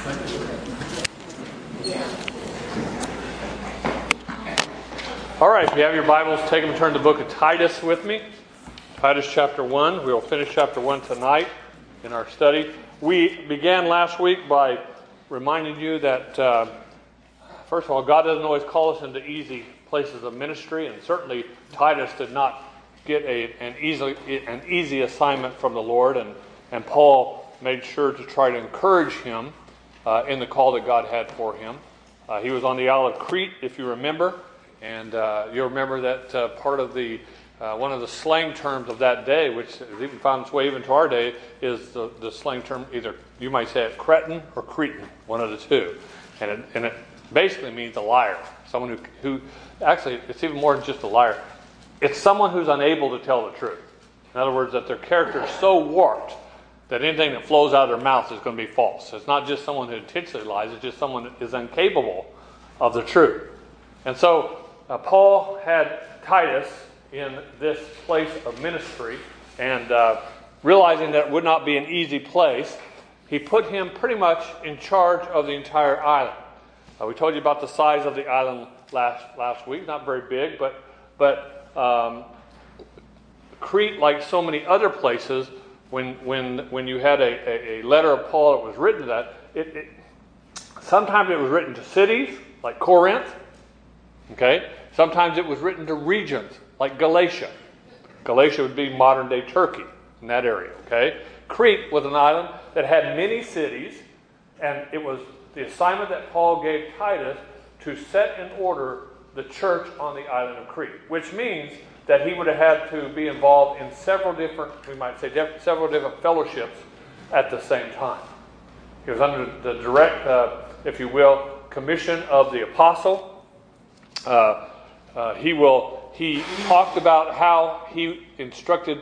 All right, if you have your Bibles, take them and turn to the book of Titus with me. Titus chapter 1. We will finish chapter 1 tonight in our study. We began last week by reminding you that, first of all, God doesn't always call us into easy places of ministry, and certainly Titus did not get an easy assignment from the Lord, and Paul made sure to try to encourage him in the call that God had for him. He was on the Isle of Crete, if you remember. And you'll remember that part of the one of the slang terms of that day, which has even found its way even to our day, is the slang term, either you might say it Cretan or Cretan, one of the two. And it basically means a liar. Someone who actually, it's even more than just a liar. It's someone who's unable to tell the truth. In other words, that their character is so warped that anything that flows out of their mouth is going to be false. It's not just someone who intentionally lies, it's just someone that is incapable of the truth. And so, Paul had Titus in this place of ministry, and realizing that it would not be an easy place, he put him pretty much in charge of the entire island. We told you about the size of the island last week, not very big, but Crete, like so many other places, when you had a letter of Paul that was written to that, sometimes it was written to cities, like Corinth. Okay? Sometimes it was written to regions, like Galatia. Galatia would be modern-day Turkey in that area. Okay? Crete was an island that had many cities, and it was the assignment that Paul gave Titus to set in order the church on the island of Crete, which means that he would have had to be involved in several different, we might say, several different fellowships at the same time. He was under the direct, if you will, commission of the apostle. He talked about how he instructed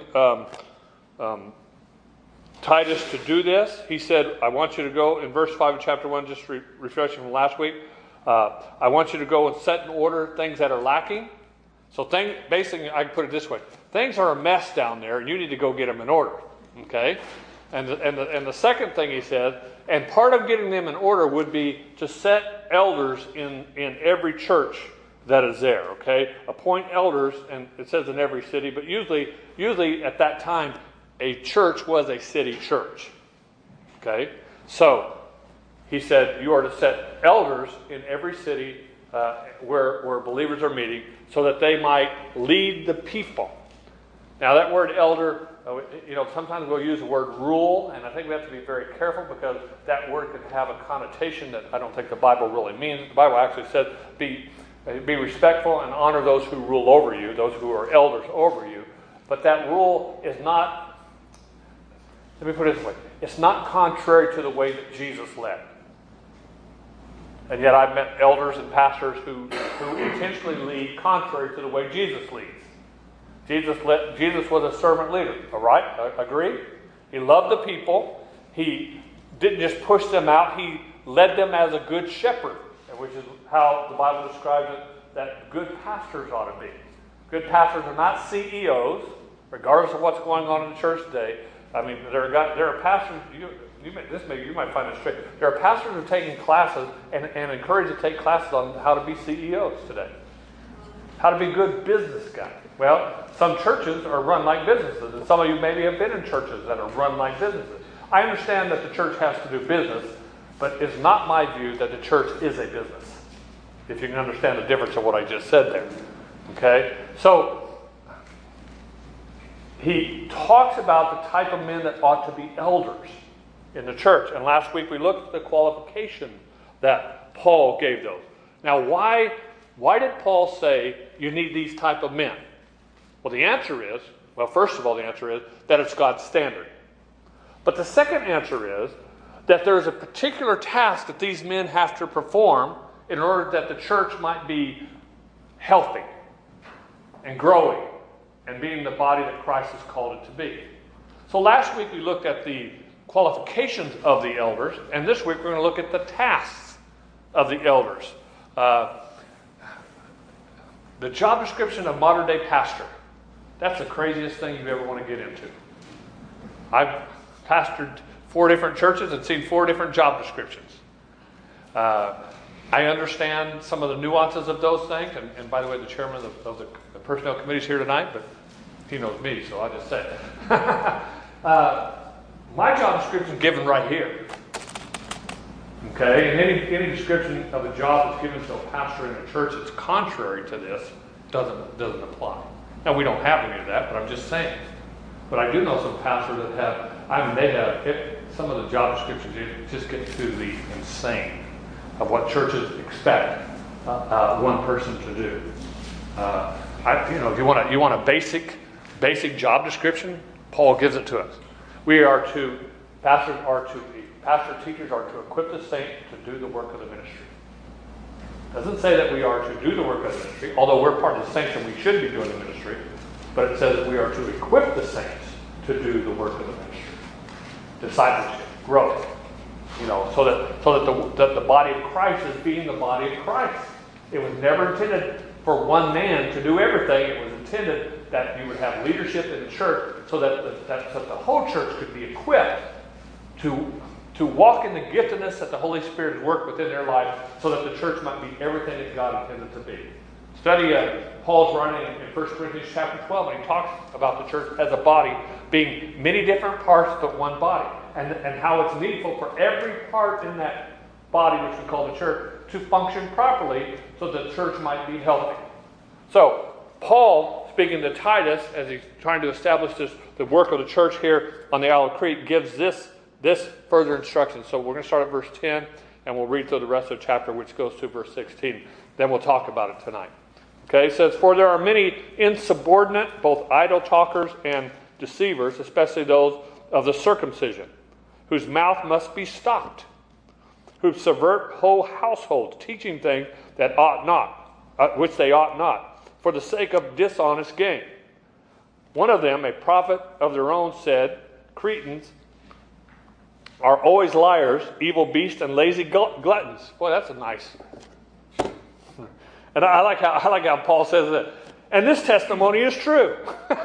Titus to do this. He said, I want you to go, in verse 5 of chapter 1, just refreshing from last week, I want you to go and set in order things that are lacking. So basically, I can put it this way. Things are a mess down there, and you need to go get them in order. Okay? And the second thing he said, and part of getting them in order would be to set elders in every church that is there, okay? Appoint elders, and it says in every city, but usually at that time, a church was a city church, okay? So, he said, you are to set elders in every city where believers are meeting so that they might lead the people. Now, that word elder, sometimes we'll use the word rule, and I think we have to be very careful because that word can have a connotation that I don't think the Bible really means. The Bible actually says, be respectful and honor those who rule over you, those who are elders over you. But that rule is not, let me put it this way, it's not contrary to the way that Jesus led. And yet I've met elders and pastors who intentionally lead contrary to the way Jesus leads. Jesus was a servant leader, all right? Agree? He loved the people. He didn't just push them out. He led them as a good shepherd, which is how the Bible describes it, that good pastors ought to be. Good pastors are not CEOs, regardless of what's going on in the church today. I mean, there are pastors, you might find this straight. There are pastors who are taking classes and encouraged to take classes on how to be CEOs today. How to be good business guys. Well, some churches are run like businesses, and some of you maybe have been in churches that are run like businesses. I understand that the church has to do business, but it's not my view that the church is a business. If you can understand the difference of what I just said there. Okay? So, he talks about the type of men that ought to be elders in the church. And last week we looked at the qualification that Paul gave those. Now, why did Paul say you need these type of men? Well, the answer is, first of all, the answer is that it's God's standard. But the second answer is that there is a particular task that these men have to perform in order that the church might be healthy and growing and being the body that Christ has called it to be. So last week we looked at the qualifications of the elders, and this week we're going to look at the tasks of the elders. The job description of modern day pastor. That's the craziest thing you ever want to get into. I've pastored 4 different churches and seen 4 different job descriptions. I understand some of the nuances of those things, and by the way, the chairman of the personnel committee is here tonight, but he knows me, so I'll just say it. My job description is given right here. Okay, and any description of a job that's given to a pastor in a church that's contrary to this doesn't apply. Now, we don't have any of that, but I'm just saying. But I do know some pastors that have, some of the job descriptions just get to the insane of what churches expect one person to do. If you want a basic job description, Paul gives it to us. Pastor teachers are to equip the saint to do the work of the ministry. It doesn't say that we are to do the work of the ministry, although we're part of the saints and we should be doing the ministry, but it says that we are to equip the saints to do the work of the ministry. Discipleship, growth. So that the body of Christ is being the body of Christ. It was never intended for one man to do everything. It was intended that you would have leadership in the church so that the whole church could be equipped to walk in the giftedness that the Holy Spirit has worked within their life so that the church might be everything that God intended to be. Study Paul's writing in 1 Corinthians chapter 12, and he talks about the church as a body being many different parts but one body, and how it's needful for every part in that body, which we call the church, to function properly so that the church might be healthy. So, Paul, speaking to Titus, as he's trying to establish the work of the church here on the Isle of Crete, gives this further instruction. So we're going to start at verse 10, and we'll read through the rest of the chapter, which goes to verse 16. Then we'll talk about it tonight. Okay, it says, "For there are many insubordinate, both idle talkers and deceivers, especially those of the circumcision, whose mouth must be stopped, who subvert whole households, teaching things that ought not, which they ought not, for the sake of dishonest gain. One of them, a prophet of their own, said, Cretans are always liars, evil beasts, and lazy gluttons." Boy, that's a nice. And I like how Paul says that. And this testimony is true.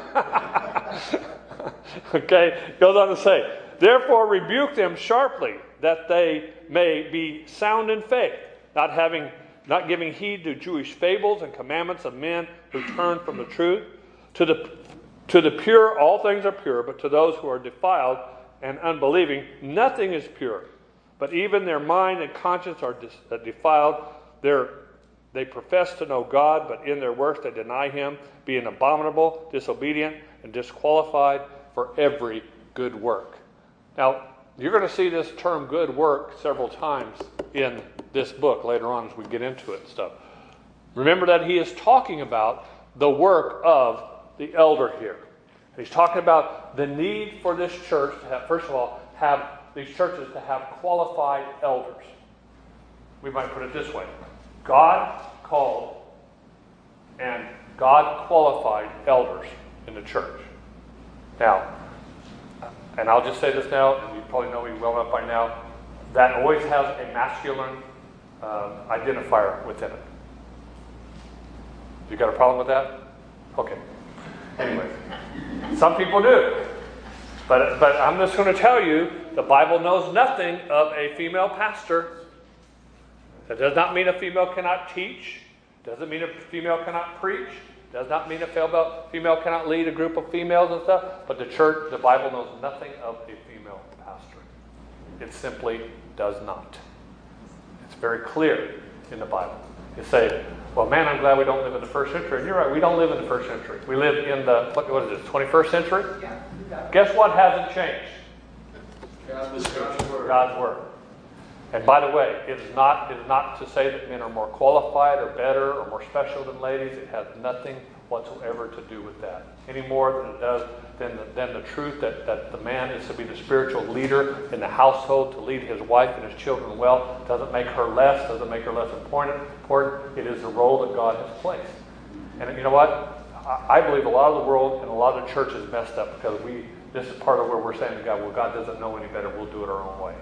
Okay, goes on to say, "Therefore rebuke them sharply, that they may be sound in faith, not giving heed to Jewish fables and commandments of men who turn from the truth. To the pure, all things are pure, but to those who are defiled and unbelieving, nothing is pure. But even their mind and conscience are defiled. They profess to know God, but in their works they deny Him, being abominable, disobedient, and disqualified for every good work." Now, you're going to see this term good work several times in this book later on as we get into it and stuff. Remember that he is talking about the work of the elder here. He's talking about the need for this church to have, first of all, have these churches to have qualified elders. We might put it this way. God called and God qualified elders in the church. Now, and I'll just say this now, and you probably know me well enough by now, that always has a masculine identifier within it. You got a problem with that? Okay. Anyway, some people do. But I'm just going to tell you, the Bible knows nothing of a female pastor. That does not mean a female cannot teach. Doesn't mean a female cannot preach. Does not mean a female cannot lead a group of females and stuff. But the Bible knows nothing of a female pastor. It simply does not. It's very clear in the Bible. You say, well, man, I'm glad we don't live in the first century. And you're right, we don't live in the first century. We live in the, what is this, 21st century? Yeah. Guess what hasn't changed? God's Word. And by the way, it is not to say that men are more qualified or better or more special than ladies. It has nothing whatsoever to do with that. Any more than it does than the truth that the man is to be the spiritual leader in the household, to lead his wife and his children well. Doesn't make her less, doesn't make her less important. It is the role that God has placed. And you know what? I believe a lot of the world and a lot of the church is messed up because this is part of where we're saying to God, well, God doesn't know any better. We'll do it our own way.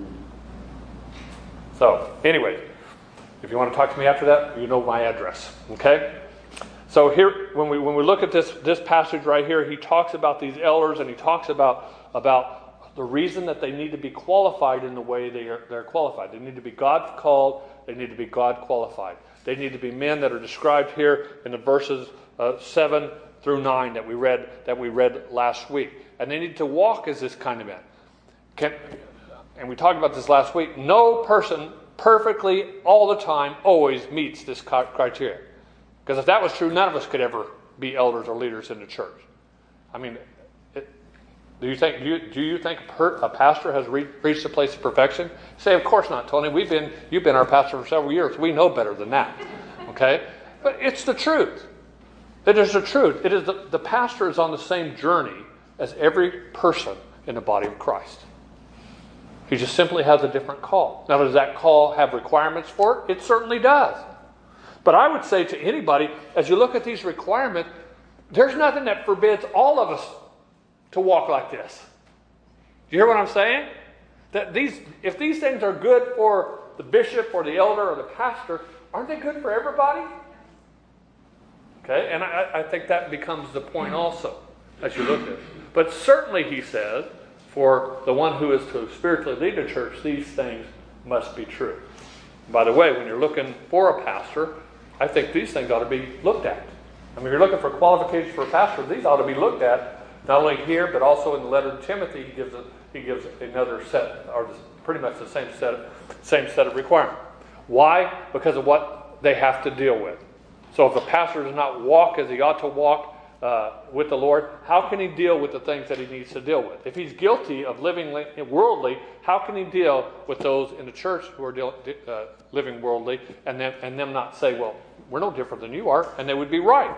So, anyway, if you want to talk to me after that, you know my address. Okay? So here, when we look at this passage right here, he talks about these elders and he talks about the reason that they need to be qualified in the way they're qualified. They need to be God called. They need to be God qualified. They need to be men that are described here in the verses 7 through 9 that we read last week. And they need to walk as this kind of men. And we talked about this last week. No person perfectly all the time always meets this criteria. Because if that was true, none of us could ever be elders or leaders in the church. I mean, do you think a pastor has reached a place of perfection? Say, of course not, Tony. You've been our pastor for several years. We know better than that. Okay? But it's the truth. It is the truth. It is the pastor is on the same journey as every person in the body of Christ. He just simply has a different call. Now, does that call have requirements for it? It certainly does. But I would say to anybody, as you look at these requirements, there's nothing that forbids all of us to walk like this. Do you hear what I'm saying? That if these things are good for the bishop or the elder or the pastor, aren't they good for everybody? Okay, and I think that becomes the point also as you look at it. But certainly, he says, for the one who is to spiritually lead the church, these things must be true. By the way, when you're looking for a pastor, I think these things ought to be looked at. I mean, if you're looking for qualifications for a pastor, these ought to be looked at, not only here, but also in the letter to Timothy. He gives another set, or pretty much the same set of requirements. Why? Because of what they have to deal with. So if a pastor does not walk as he ought to walk with the Lord, how can he deal with the things that he needs to deal with? If he's guilty of living worldly, how can he deal with those in the church who are living worldly and them not say, well, we're no different than you are, and they would be right.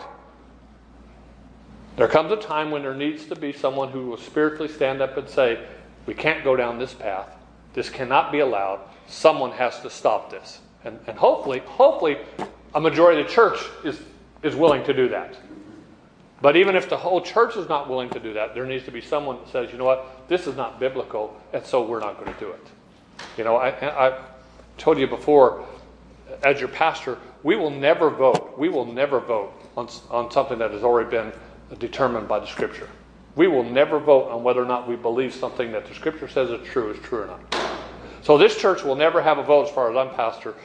There comes a time when there needs to be someone who will spiritually stand up and say, we can't go down this path. This cannot be allowed. Someone has to stop this. And hopefully, a majority of the church is willing to do that. But even if the whole church is not willing to do that, there needs to be someone that says, you know what, this is not biblical, and so we're not going to do it. You know, I told you before, as your pastor, we will never vote. We will never vote on something that has already been determined by the Scripture. We will never vote on whether or not we believe something that the Scripture says is true or not. So this church will never have a vote, as far as I'm pastor,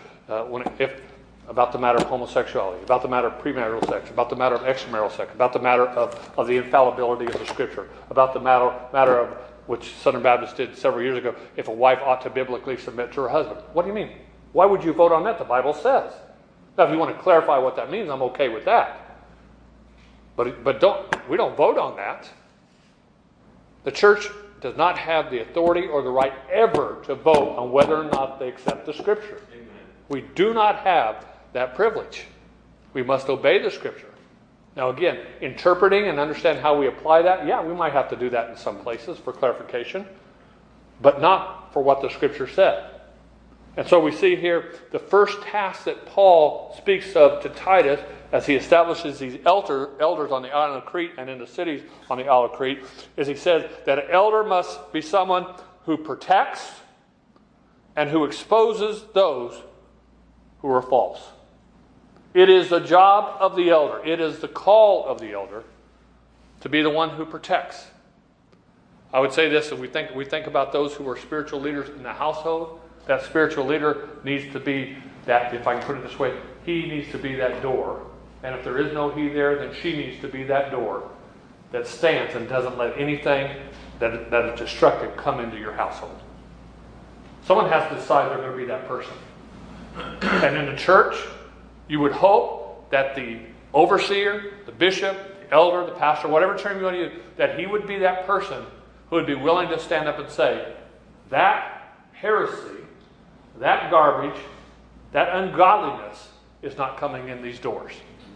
about the matter of homosexuality, about the matter of premarital sex, about the matter of extramarital sex, about the matter of the infallibility of the Scripture, about the matter of, which Southern Baptists did several years ago, if a wife ought to biblically submit to her husband. What do you mean? Why would you vote on that? The Bible says. Now, if you want to clarify what that means, I'm okay with that. But we don't vote on that. The church does not have the authority or the right ever to vote on whether or not they accept the Scripture. Amen. We do not have that privilege. We must obey the Scripture. Now again, interpreting and understand how we apply that, yeah, we might have to do that in some places for clarification, but not for what the Scripture said. And so we see here the first task that Paul speaks of to Titus as he establishes these elders on the island of Crete and in the cities on the island of Crete, is he says that an elder must be someone who protects and who exposes those who are false. It is the job of the elder. It is the call of the elder to be the one who protects. I would say this, if we think about those who are spiritual leaders in the household, that spiritual leader needs to be that, if I can put it this way, he needs to be that door. And if there is no he there, then she needs to be that door that stands and doesn't let anything that is destructive come into your household. Someone has to decide they're going to be that person. And in the church, you would hope that the overseer, the bishop, the elder, the pastor, whatever term you want to use, that he would be that person who would be willing to stand up and say, that heresy, that garbage, that ungodliness is not coming in these doors.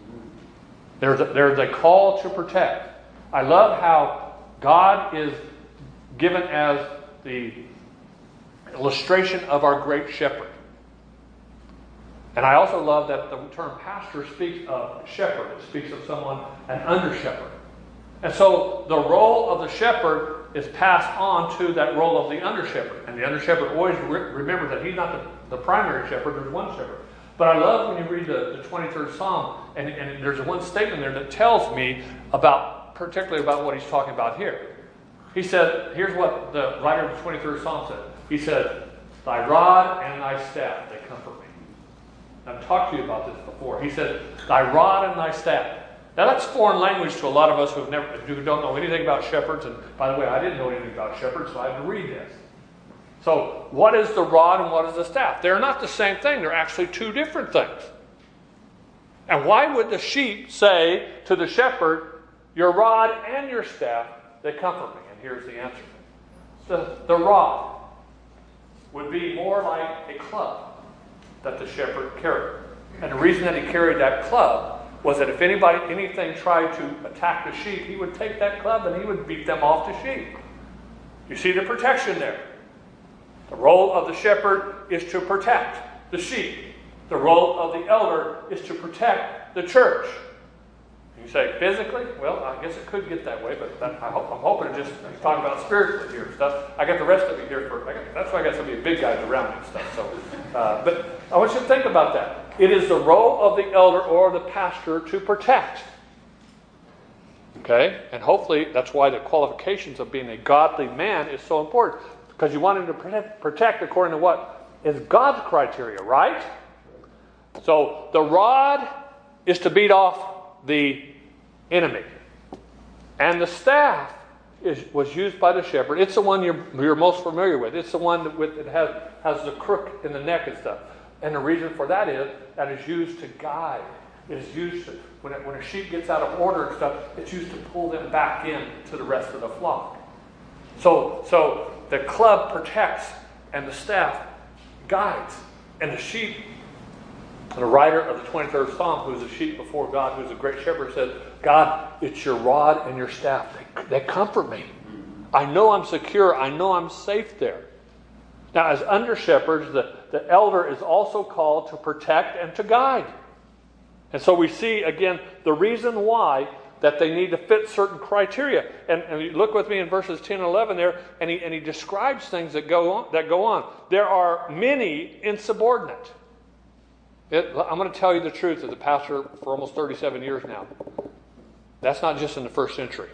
There's a call to protect. I love how God is given as the illustration of our great shepherd. And I also love that the term pastor speaks of shepherd. It speaks of someone, an under shepherd. And so the role of the shepherd is passed on to that role of the under shepherd. And the under shepherd always remembers that he's not the primary shepherd, there's one shepherd. But I love when you read the 23rd Psalm, and there's one statement there that tells me particularly about what he's talking about here. He said, here's what the writer of the 23rd Psalm said. He said, thy rod and thy staff, they comfort me. I've talked to you about this before. He said, thy rod and thy staff. Now that's foreign language to a lot of us who don't know anything about shepherds. And by the way, I didn't know anything about shepherds, so I had to read this. So what is the rod and what is the staff? They're not the same thing. They're actually two different things. And why would the sheep say to the shepherd, your rod and your staff, they comfort me? And here's the answer. The rod would be more like a club that the shepherd carried. And the reason that he carried that club was that if anything tried to attack the sheep, he would take that club and he would beat them off the sheep. You see the protection there. The role of the shepherd is to protect the sheep. The role of the elder is to protect the church. You say, physically? Well, I guess it could get that way, but I'm hoping to just talk about spiritually here and stuff. I got the rest of you here that's why I got some of you big guys around me and stuff. So, but I want you to think about that. It is the role of the elder or the pastor to protect. Okay? And hopefully that's why the qualifications of being a godly man is so important. Because you want him to protect according to what is God's criteria, right? So the rod is to beat off the enemy. And the staff was used by the shepherd. It's the one you're most familiar with. It's the one that has the crook in the neck and stuff. And the reason for that is that it's used to guide. It is used to, when a sheep gets out of order and stuff, it's used to pull them back in to the rest of the flock. So the club protects and the staff guides. And the sheep, the writer of the 23rd Psalm, who's a sheep before God, who's a great shepherd, said, God, it's your rod and your staff. They comfort me. I know I'm secure. I know I'm safe there. Now, as under shepherds, the elder is also called to protect and to guide. And so we see, again, the reason why that they need to fit certain criteria. And you look with me in verses 10 and 11 there, and he describes things that go on. There are many insubordinate. I'm going to tell you the truth as a pastor for almost 37 years now. That's not just in the first century.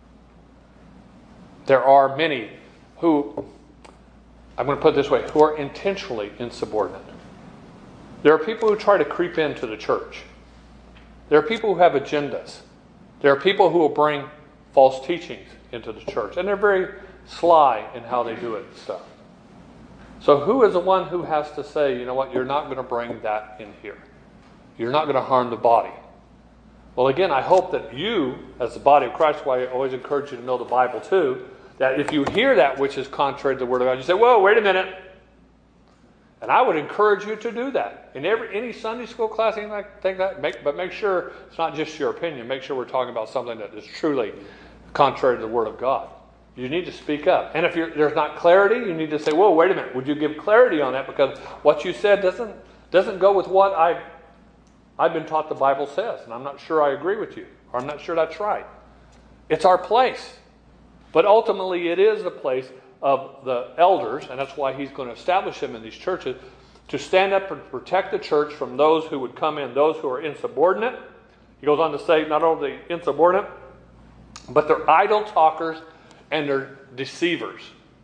There are many who, I'm going to put it this way, who are intentionally insubordinate. There are people who try to creep into the church. There are people who have agendas. There are people who will bring false teachings into the church. And they're very sly in how they do it and stuff. So who is the one who has to say, you know what, you're not going to bring that in here. You're not going to harm the body. Well, again, I hope that you, as the body of Christ, why I always encourage you to know the Bible too, that if you hear that which is contrary to the Word of God, you say, whoa, wait a minute. And I would encourage you to do that. In any Sunday school class, anything like that, but make sure it's not just your opinion. Make sure we're talking about something that is truly contrary to the Word of God. You need to speak up. And if there's not clarity, you need to say, whoa, wait a minute. Would you give clarity on that? Because what you said doesn't go with what I've been taught the Bible says. And I'm not sure I agree with you. Or I'm not sure that's right. It's our place. But ultimately, it is the place of the elders, and that's why he's going to establish them in these churches, to stand up and protect the church from those who would come in, those who are insubordinate. He goes on to say not only insubordinate, but they're idle talkers and they're deceivers.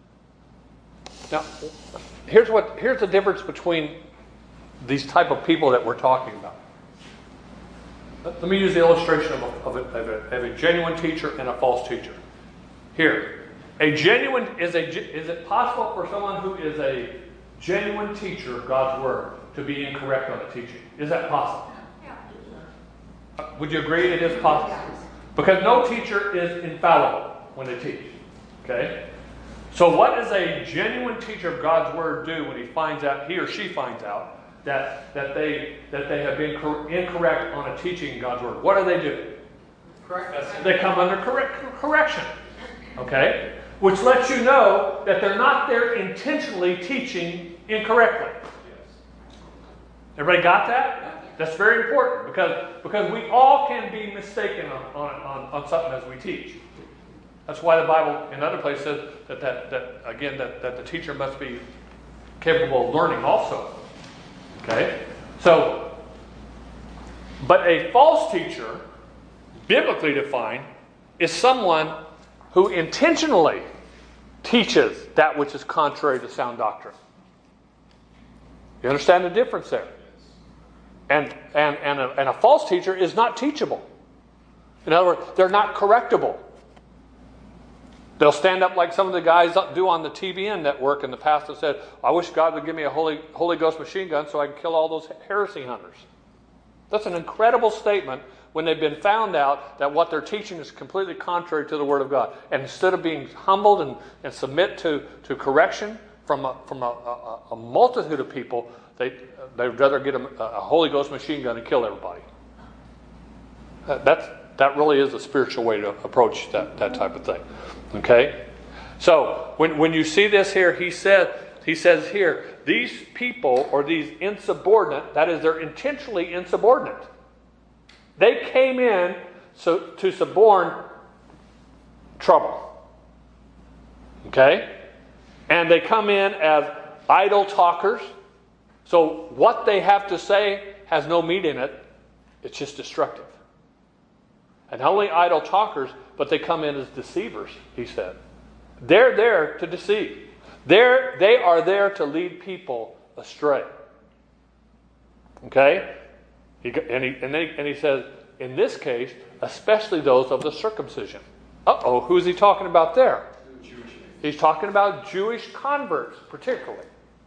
Now, here's the difference between these type of people that we're talking about. Let me use the illustration of a genuine teacher and a false teacher. Here. Is it possible for someone who is a genuine teacher of God's Word to be incorrect on a teaching? Is that possible? Yeah. Would you agree it is possible? Because no teacher is infallible when they teach. Okay? So what does a genuine teacher of God's Word do when he or she finds out that they have been incorrect on a teaching God's Word? What do? They come under correction. Okay? Which lets you know that they're not there intentionally teaching incorrectly. Everybody got that? That's very important because we all can be mistaken on something as we teach. That's why the Bible in other places says that the teacher must be capable of learning also. Okay? So, but a false teacher, biblically defined, is someone who intentionally teaches that which is contrary to sound doctrine. You understand the difference there? And a false teacher is not teachable. In other words, they're not correctable. They'll stand up like some of the guys do on the TBN network in the past and said, I wish God would give me a Holy Ghost machine gun so I can kill all those heresy hunters. That's an incredible statement when they've been found out that what they're teaching is completely contrary to the Word of God. And instead of being humbled and submit to correction from a multitude of people, they'd rather get a Holy Ghost machine gun and kill everybody. That really is a spiritual way to approach that type of thing. Okay? So, when you see this here, he says here, these people, or these insubordinate, that is, they're intentionally insubordinate. They came in to suborn trouble. Okay? And they come in as idle talkers. So what they have to say has no meat in it. It's just destructive. And not only idle talkers, but they come in as deceivers, he said. They're there to deceive. They are there to lead people astray. Okay? And he says, in this case, especially those of the circumcision. Who's he talking about there? He's talking about Jewish converts, particularly.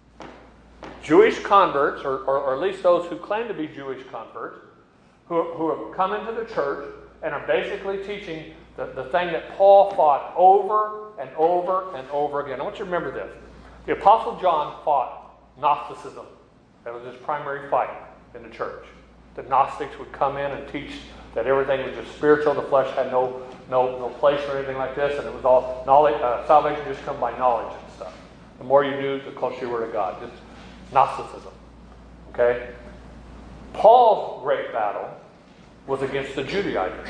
Jewish converts, or at least those who claim to be Jewish converts, who have come into the church and are basically teaching the thing that Paul fought over and over and over again. I want you to remember this. The Apostle John fought Gnosticism. That was his primary fight in the church. The Gnostics would come in and teach that everything was just spiritual. The flesh had no place or anything like this, and it was all knowledge. Salvation just come by knowledge and stuff. The more you knew, the closer you were to God. Just Gnosticism. Okay? Paul's great battle was against the Judaizers.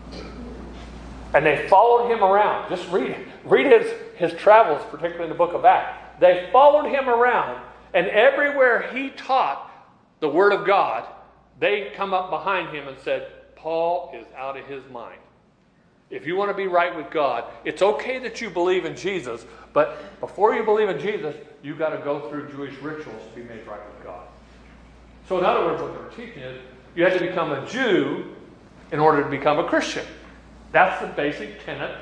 And they followed him around. Just read his travels, particularly in the book of Acts. They followed him around, and everywhere he taught the Word of God, they come up behind him and said, Paul is out of his mind. If you want to be right with God, it's okay that you believe in Jesus, but before you believe in Jesus, you've got to go through Jewish rituals to be made right with God. So in other words, what they're teaching is, you have to become a Jew in order to become a Christian. That's the basic tenet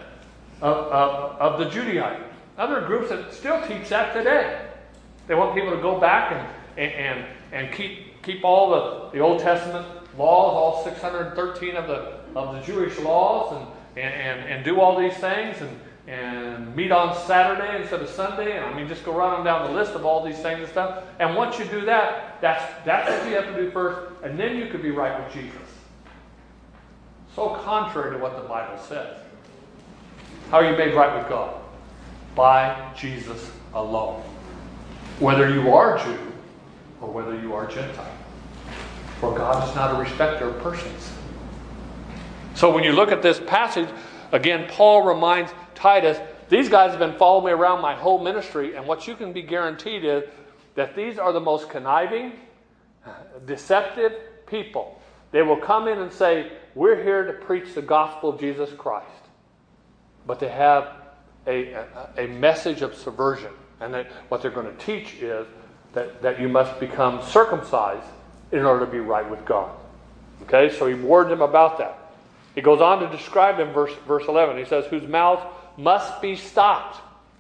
of the Judaizers. Other groups that still teach that today. They want people to go back and keep all the Old Testament laws, all 613 of the Jewish laws, and do all these things, and meet on Saturday instead of Sunday, and just go running down the list of all these things and stuff. And once you do that, that's what you have to do first, and then you can be right with Jesus. So contrary to what the Bible says. How are you made right with God? By Jesus alone. Whether you are Jew or whether you are Gentile. For God is not a respecter of persons. So when you look at this passage, again, Paul reminds Titus, these guys have been following me around my whole ministry, and what you can be guaranteed is that these are the most conniving, deceptive people. They will come in and say, we're here to preach the gospel of Jesus Christ. But they have a message of subversion. And that what they're going to teach is that you must become circumcised in order to be right with God. Okay, so he warned them about that. He goes on to describe them, verse 11. He says, whose mouth must be stopped.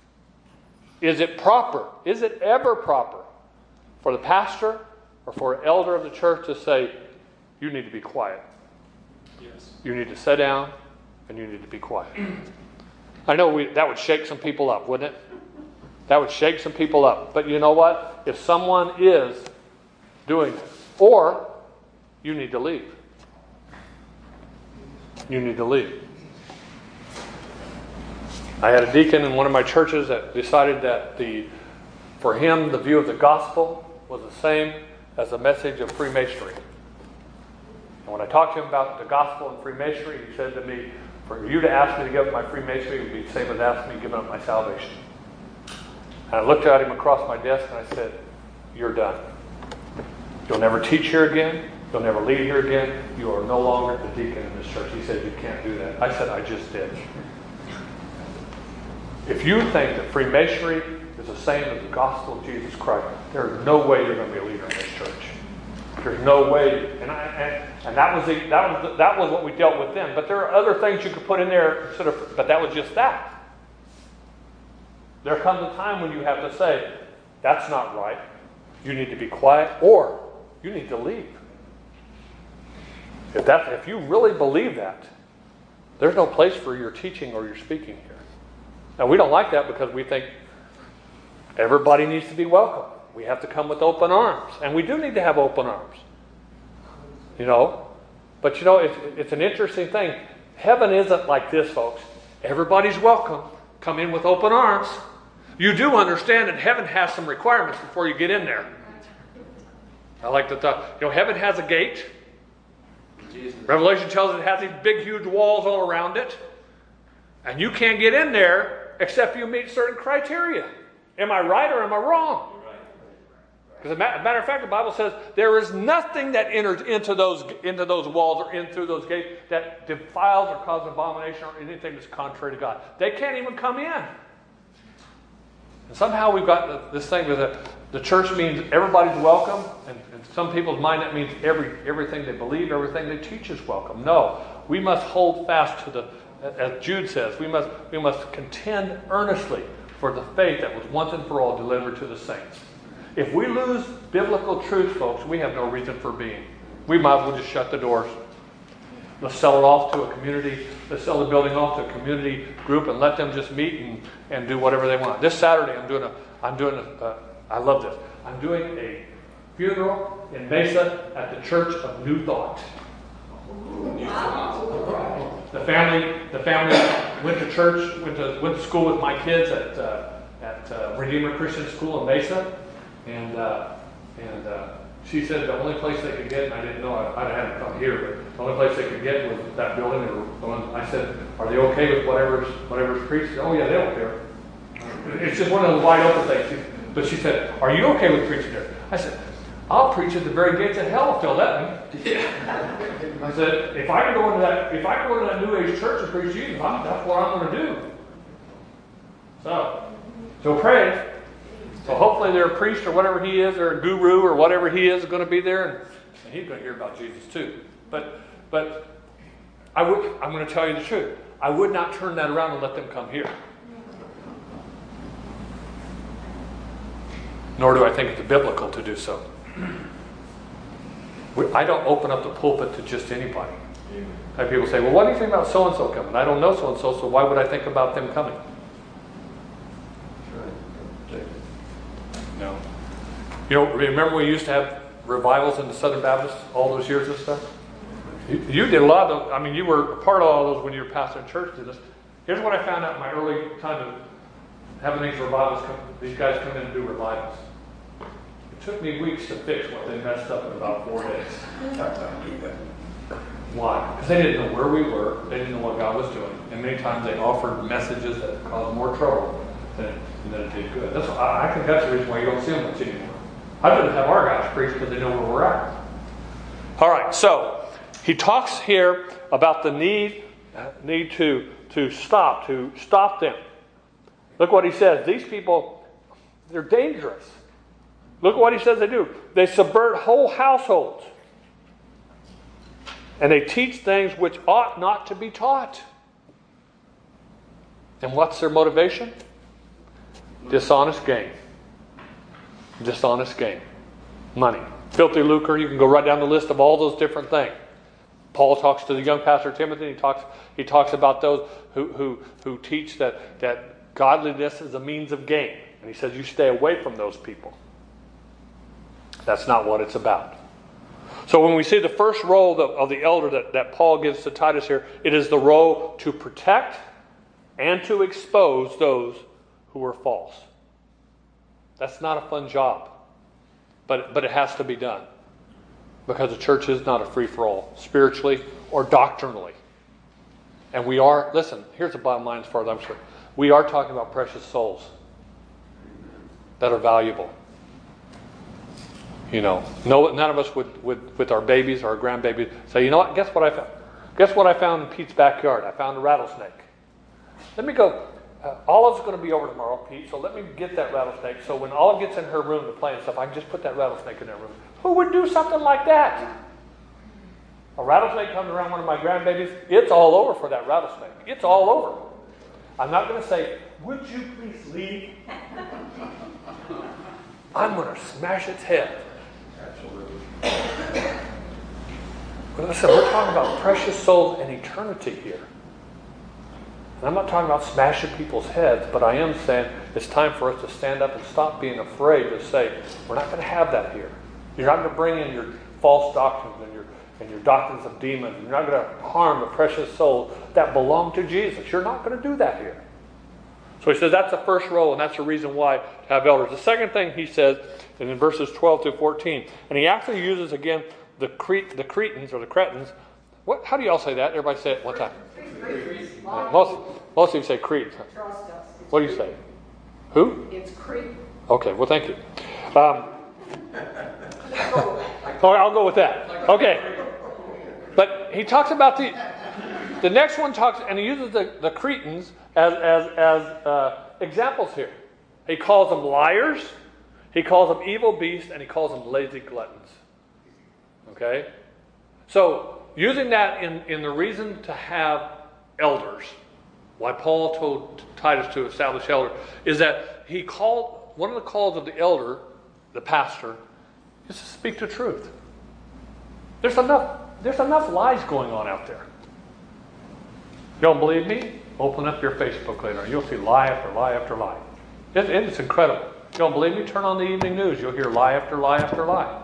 Is it proper? Is it ever proper for the pastor or for an elder of the church to say, you need to be quiet? Yes. You need to sit down and you need to be quiet. I know that would shake some people up, wouldn't it? That would shake some people up. But you know what? If someone is doing it, or you need to leave. You need to leave. I had a deacon in one of my churches that decided that for him, the view of the gospel was the same as the message of Freemasonry. And when I talked to him about the gospel and Freemasonry, he said to me, for you to ask me to give up my Freemasonry would be the same as asking me to give up my salvation. And I looked at him across my desk and I said, you're done. You'll never teach here again. You'll never lead here again. You are no longer the deacon in this church. He said, you can't do that. I said, I just did. If you think that Freemasonry is the same as the gospel of Jesus Christ, there is no way you're going to be a leader in this church. There's no way. And that was what we dealt with then. But there are other things you could put in there, but that was just that. There comes a time when you have to say, that's not right. You need to be quiet, or you need to leave. If you really believe that, there's no place for your teaching or your speaking here. Now, we don't like that because we think everybody needs to be welcome. We have to come with open arms. And we do need to have open arms. But it's an interesting thing. Heaven isn't like this, folks. Everybody's welcome. Come in with open arms. You do understand that heaven has some requirements before you get in there. I like the thought. Heaven has a gate. Revelation tells us it has these big, huge walls all around it. And you can't get in there except you meet certain criteria. Am I right or am I wrong? Because as a matter of fact, the Bible says there is nothing that enters into those walls or in through those gates that defiles or causes abomination or anything that's contrary to God. They can't even come in. And somehow we've got this thing that the church means everybody's welcome, and in some people's mind that means everything they believe, everything they teach is welcome. No, we must hold fast to as Jude says, we must contend earnestly for the faith that was once and for all delivered to the saints. If we lose biblical truth, folks, we have no reason for being. We might as well just shut the doors. Let's sell it off to a community. Let's sell the building off to a community group and let them just meet and do whatever they want. This Saturday, I love this. I'm doing a funeral in Mesa at the Church of New Thought. The family went to church, went to school with my kids at Redeemer Christian School in Mesa, and she said the only place they could get, and I didn't know, I'd have to come here, but the only place they could get was that building. I said, are they okay with whatever's preached? Oh yeah, they don't care. It's just one of those wide open things. But she said, are you okay with preaching there? I said, I'll preach at the very gates of hell if they'll let me. Yeah. I said, if I can go into that New Age church and preach Jesus, that's what I'm going to do. So pray. So hopefully their priest or whatever he is, or a guru or whatever he is going to be there, and he's going to hear about Jesus too. But I'm going to tell you the truth. I would not turn that around and let them come here. Nor do I think it's biblical to do so. I don't open up the pulpit to just anybody. I have people say, well, what do you think about so-and-so coming? I don't know so-and-so, so why would I think about them coming? No. Remember we used to have revivals in the Southern Baptist all those years and stuff? You did a lot of those. You were a part of all those when you were pastoring church. Did this. Here's what I found out in my early time of having these revivals. These guys come in and do revivals. It took me weeks to fix what they messed up in about 4 days. Why? Because they didn't know where we were. They didn't know what God was doing. And many times they offered messages that caused more trouble than it did good. I think that's the reason why you don't see them much anymore. I'd rather have our guys preach because they know where we're at. All right, so he talks here about the need to stop them. Look what he says. These people, they're dangerous. Look what he says they do. They subvert whole households. And they teach things which ought not to be taught. And what's their motivation? Dishonest gain. Dishonest gain. Money. Filthy lucre. You can go right down the list of all those different things. Paul talks to the young pastor Timothy. He talks about those who teach that godliness is a means of gain. And he says you stay away from those people. That's not what it's about. So when we see the first role of the elder that Paul gives to Titus here, it is the role to protect and to expose those who are false. That's not a fun job. But it has to be done. Because the church is not a free-for-all, spiritually or doctrinally. And we are, listen, here's the bottom line as far as I'm concerned. We are talking about precious souls that are valuable. None of us would with our babies or our grandbabies say, you know what, guess what I found? Guess what I found in Pete's backyard? I found a rattlesnake. Let me go Olive's going to be over tomorrow, Pete, so let me get that rattlesnake. So when Olive gets in her room to play and stuff, I can just put that rattlesnake in that room. Who would do something like that? A rattlesnake comes around one of my grandbabies, it's all over for that rattlesnake. It's all over. I'm not going to say, would you please leave? I'm going to smash its head. Absolutely. But listen, we're talking about precious souls and eternity here. And I'm not talking about smashing people's heads, but I am saying it's time for us to stand up and stop being afraid to say, we're not going to have that here. You're not going to bring in your false doctrines and your doctrines of demons. You're not going to harm the precious souls that belong to Jesus. You're not going to do that here. So he says that's the first role, and that's the reason why to have elders. The second thing he says is in verses 12 to 14, and he actually uses again the Cretans or the Cretans. How do y'all say that? Everybody say it one time. Most of you say Crete. What do you say? Who? It's Crete. Okay, well, thank you. I'll go with that. Okay. But he talks about the next one talks, and he uses the Cretans as examples here. He calls them liars, he calls them evil beasts, and he calls them lazy gluttons. Okay? So, using that in the reason to have elders, why Paul told Titus to establish elders, is that he called, one of the calls of the elder, the pastor, is to speak the truth. There's enough lies going on out there. You don't believe me? Open up your Facebook later. You'll see lie after lie after lie. It's incredible. You don't believe me? Turn on the evening news. You'll hear lie after lie after lie.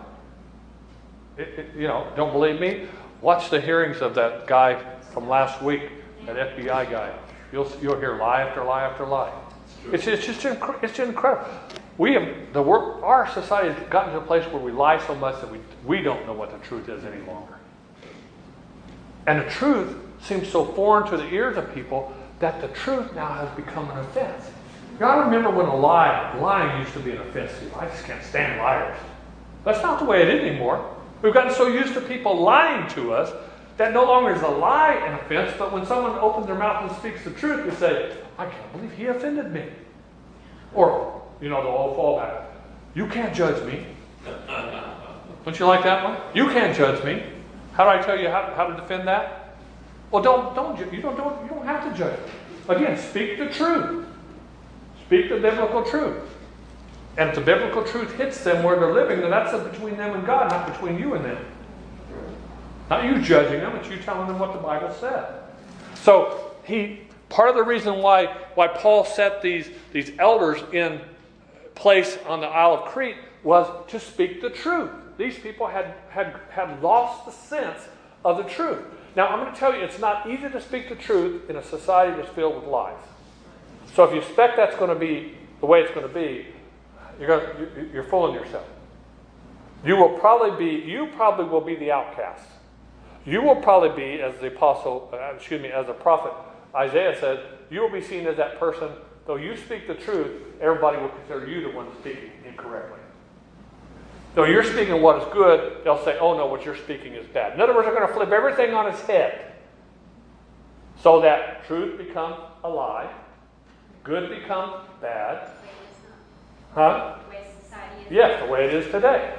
Don't believe me? Watch the hearings of that guy from last week, that FBI guy. You'll hear lie after lie after lie. It's just incredible. Our society has gotten to a place where we lie so much that we don't know what the truth is any longer. And the truth seems so foreign to the ears of people that the truth now has become an offense. I remember when lying used to be an offense. I just can't stand liars. That's not the way it is anymore. We've gotten so used to people lying to us that no longer is a lie an offense, but when someone opens their mouth and speaks the truth, we say, I can't believe he offended me. Or, the old fallback, you can't judge me. Don't you like that one? You can't judge me. How do I tell you how to defend that? Well, you don't have to judge. Again, speak the truth. Speak the biblical truth. And if the biblical truth hits them where they're living, then that's between them and God, not between you and them. Not you judging them, it's you telling them what the Bible said. So part of the reason why Paul set these elders in place on the Isle of Crete was to speak the truth. These people had lost the sense of the truth. Now, I'm going to tell you, it's not easy to speak the truth in a society that's filled with lies. So if you expect that's going to be the way it's going to be, you're fooling yourself. You probably will be the outcast. You will probably be, as the prophet Isaiah said, you will be seen as that person. Though you speak the truth, everybody will consider you the one speaking incorrectly. Though you're speaking what is good, they'll say, oh no, what you're speaking is bad. In other words, they're going to flip everything on its head. So that truth becomes a lie, good becomes bad. Huh? The way society is. Yes, the way it is today.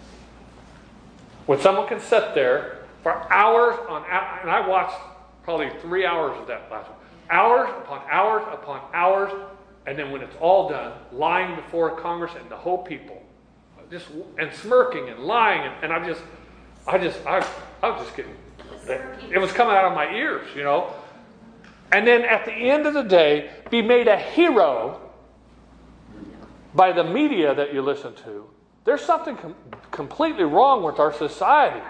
When someone can sit there for hours on hours, and I watched probably 3 hours of that last week. Hours upon hours upon hours, and then when it's all done, lying before Congress and the whole people, and smirking and lying, and I was just getting, it was coming out of my ears, And then at the end of the day, be made a hero by the media that you listen to. There's something completely wrong with our society.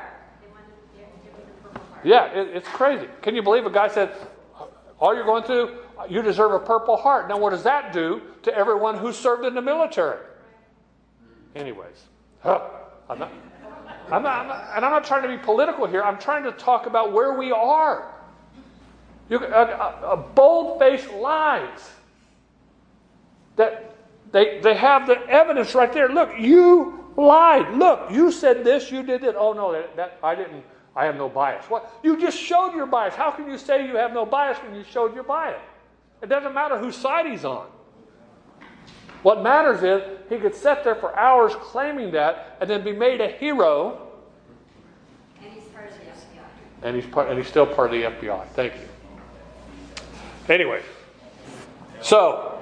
Yeah, it's crazy. Can you believe a guy said, all you're going through, you deserve a Purple Heart. Now what does that do to everyone who served in the military? Anyways, I'm not trying to be political here. I'm trying to talk about where we are. Bold-faced lies. That they have the evidence right there. Look, you lied. Look, you said this, you did it. Oh no, that I didn't. I have no bias. What? You just showed your bias. How can you say you have no bias when you showed your bias? It doesn't matter whose side he's on. What matters is he could sit there for hours claiming that and then be made a hero. And he's part of the FBI. And he's still part of the FBI. Thank you. Anyway, so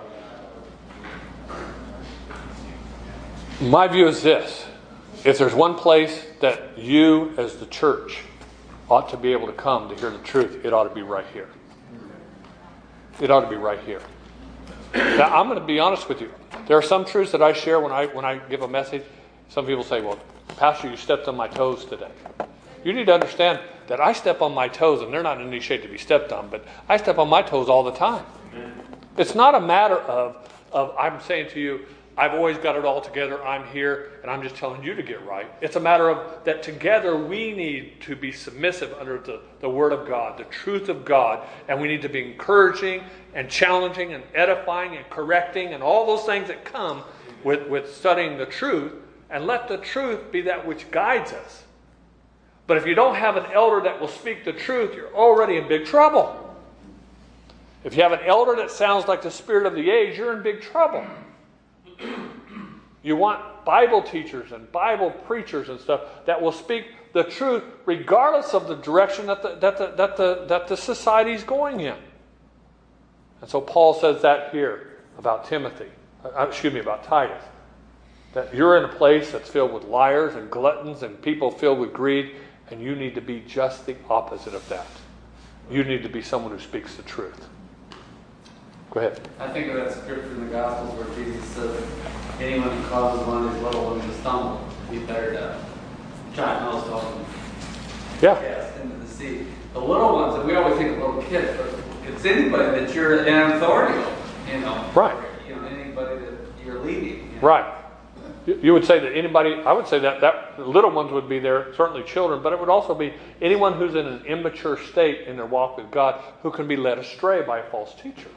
my view is this. If there's one place that you as the church ought to be able to come to hear the truth, it ought to be right here. It ought to be right here. Now, I'm going to be honest with you. There are some truths that I share when I give a message. Some people say, well, Pastor, you stepped on my toes today. You need to understand that I step on my toes, and they're not in any shape to be stepped on, but I step on my toes all the time. It's not a matter of I'm saying to you, I've always got it all together, I'm here, and I'm just telling you to get right. It's a matter of that together we need to be submissive under the Word of God, the truth of God, and we need to be encouraging and challenging and edifying and correcting and all those things that come with studying the truth, and let the truth be that which guides us. But if you don't have an elder that will speak the truth, you're already in big trouble. If you have an elder that sounds like the spirit of the age, you're in big trouble. You want Bible teachers and Bible preachers and stuff that will speak the truth regardless of the direction that the society is going in. And so Paul says that here about about Titus. That you're in a place that's filled with liars and gluttons and people filled with greed, and you need to be just the opposite of that. You need to be someone who speaks the truth. Go ahead. I think of that scripture in the Gospels where Jesus says, anyone who causes one of these little ones to stumble, be better to try and most of them cast into the sea. The little ones, and we always think of little kids, but it's anybody that you're in authority over, Right. Anybody that you're leading. Right. You would say that anybody, I would say that little ones would be there, certainly children, but it would also be anyone who's in an immature state in their walk with God who can be led astray by a false teacher.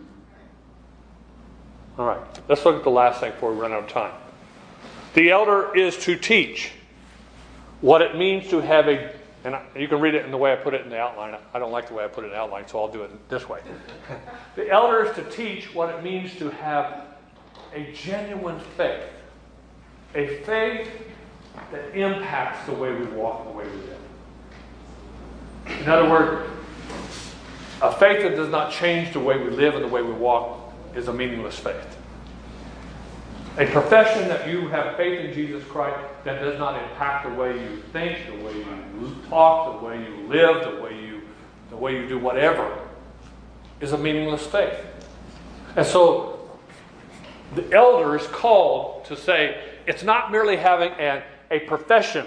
All right, let's look at the last thing before we run out of time. The elder is to teach what it means to have and you can read it in the way I put it in the outline. I don't like the way I put it in the outline, so I'll do it this way. The elder is to teach what it means to have a genuine faith. A faith that impacts the way we walk and the way we live. In other words, a faith that does not change the way we live and the way we walk is a meaningless faith. A profession that you have faith in Jesus Christ that does not impact the way you think, the way you talk, the way you live, the way you do whatever, is a meaningless faith. And so the elder is called to say it's not merely having a profession.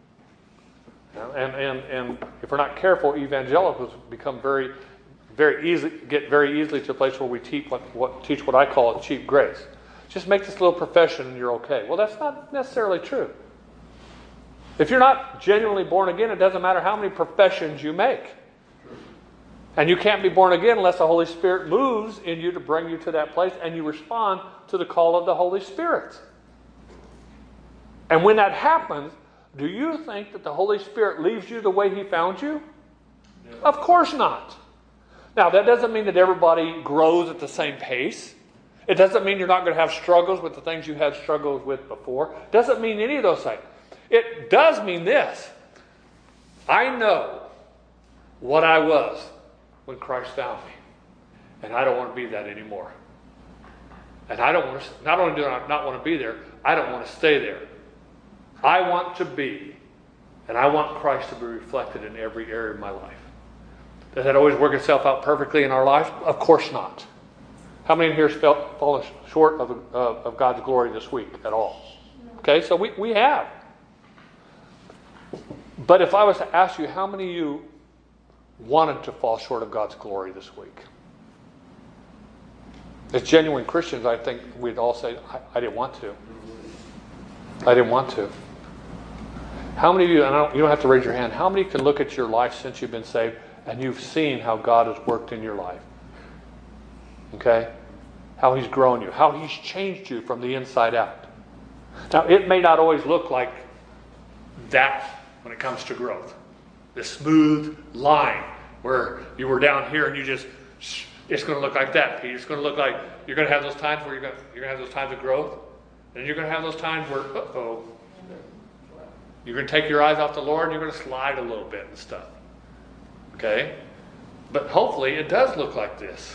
And if we're not careful, evangelicals become get very easily to a place where we teach what I call a cheap grace. Just make this little profession and you're okay. Well, that's not necessarily true. If you're not genuinely born again, it doesn't matter how many professions you make. And you can't be born again unless the Holy Spirit moves in you to bring you to that place and you respond to the call of the Holy Spirit. And when that happens, do you think that the Holy Spirit leaves you the way He found you? No. Of course not. Now, that doesn't mean that everybody grows at the same pace. It doesn't mean you're not going to have struggles with the things you had struggles with before. It doesn't mean any of those things. It does mean this. I know what I was when Christ found me. And I don't want to be that anymore. And I don't want to, not only do I not want to be there, I don't want to stay there. I want to be, and I want Christ to be reflected in every area of my life. Does that always work itself out perfectly in our lives? Of course not. How many in here have fallen short of God's glory this week at all? Okay, so we have. But if I was to ask you, how many of you wanted to fall short of God's glory this week? As genuine Christians, I think we'd all say, I didn't want to. I didn't want to. How many of you, and you don't have to raise your hand, how many can look at your life since you've been saved and you've seen how God has worked in your life? Okay? How He's grown you. How He's changed you from the inside out. Now, it may not always look like that when it comes to growth. This smooth line where you were down here and you just It's going to look like that, Pete. It's going to look like you're going to have those times where you're going to have those times of growth. And you're going to have those times where, you're going to take your eyes off the Lord and you're going to slide a little bit and stuff. Okay? But hopefully it does look like this.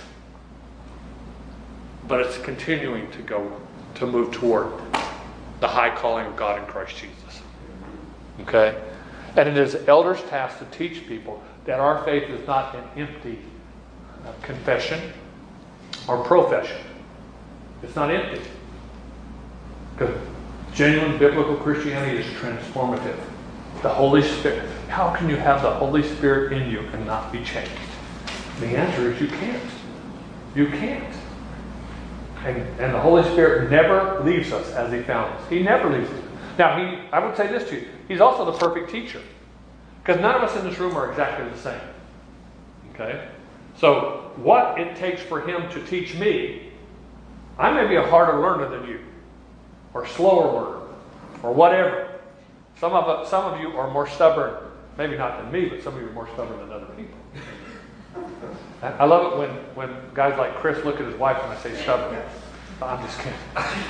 But it's continuing to move toward the high calling of God in Christ Jesus. Okay? And it is elders' task to teach people that our faith is not an empty confession or profession. It's not empty. Because genuine biblical Christianity is transformative. The Holy Spirit. How can you have the Holy Spirit in you and not be changed? The answer is you can't. You can't. And the Holy Spirit never leaves us as He found us. He never leaves us. Now, I would say this to you. He's also the perfect teacher. Because none of us in this room are exactly the same. Okay? So, what it takes for Him to teach me, I may be a harder learner than you. Or slower learner. Or whatever. Some of you are more stubborn. Maybe not than me, but some of you are more stubborn than other people. I love it when guys like Chris look at his wife and I say stubborn. I'm just kidding.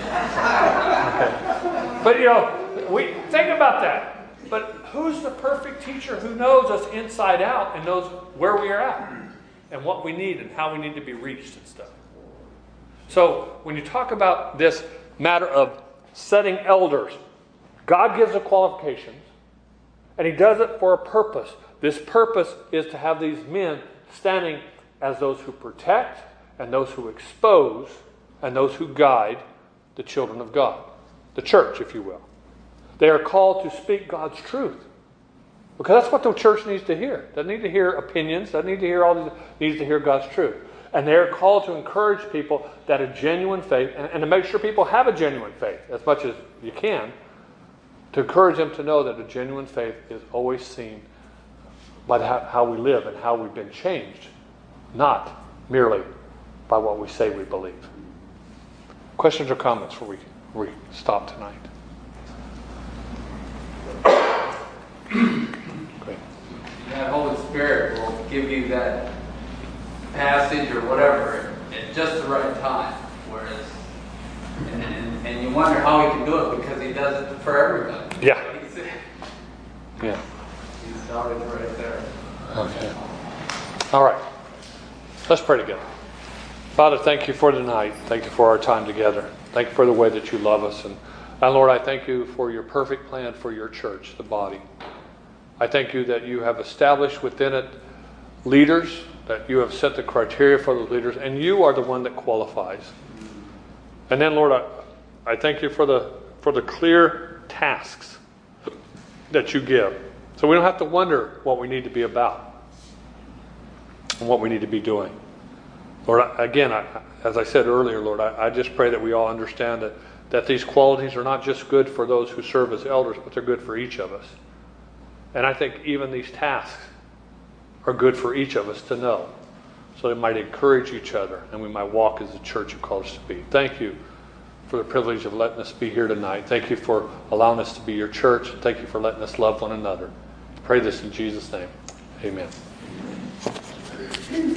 Okay. But we think about that. But who's the perfect teacher who knows us inside out and knows where we are at and what we need and how we need to be reached and stuff? So when you talk about this matter of setting elders, God gives the qualifications and He does it for a purpose. This purpose is to have these men standing as those who protect and those who expose and those who guide the children of God. The church, if you will. They are called to speak God's truth. Because that's what the church needs to hear. They need to hear opinions. They need to hear needs to hear God's truth. And they are called to encourage people that a genuine faith, and to make sure people have a genuine faith as much as you can, to encourage them to know that a genuine faith is always seen by how we live and how we've been changed, not merely by what we say we believe. Questions or comments before we stop tonight? Great. That Holy Spirit will give you that passage or whatever at just the right time. Whereas, and you wonder how He can do it because He does it for everybody. Yeah. Yeah. He's always right there. Okay. All right. Let's pray together. Father, thank you for tonight. Thank you for our time together. Thank you for the way that you love us. And Lord, I thank you for your perfect plan for your church, the body. I thank you that you have established within it leaders, that you have set the criteria for those leaders, and you are the one that qualifies. And then, Lord, I thank you for the clear tasks that you give. So we don't have to wonder what we need to be about and what we need to be doing. Lord, again, as I said earlier, Lord, I just pray that we all understand that these qualities are not just good for those who serve as elders, but they're good for each of us. And I think even these tasks are good for each of us to know, so they might encourage each other and we might walk as the church you called us to be. Thank you for the privilege of letting us be here tonight. Thank you for allowing us to be your church. Thank you for letting us love one another. I pray this in Jesus' name. Amen.